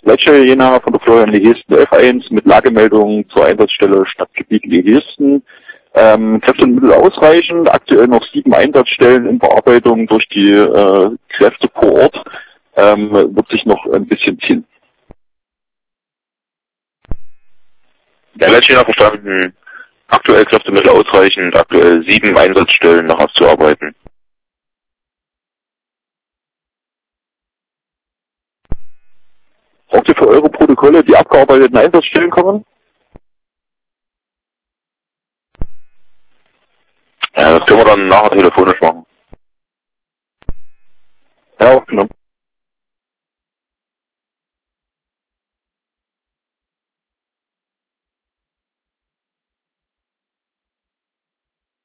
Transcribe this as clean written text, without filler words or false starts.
Leitstelle Jena von der Florian Lehisten F1 mit Lagemeldung zur Einsatzstelle Stadtgebiet Lehisten. Kräfte und Mittel ausreichend, aktuell noch 7 Einsatzstellen in Bearbeitung durch die Kräfte vor Ort, wird sich noch ein bisschen ziehen. Der Leitstelle verstanden, aktuell Kräftemittel ausreichend, aktuell 7 Einsatzstellen noch abzuarbeiten. Braucht ihr für eure Protokolle die abgearbeiteten Einsatzstellen kommen? Ja, das können wir dann nachher telefonisch machen.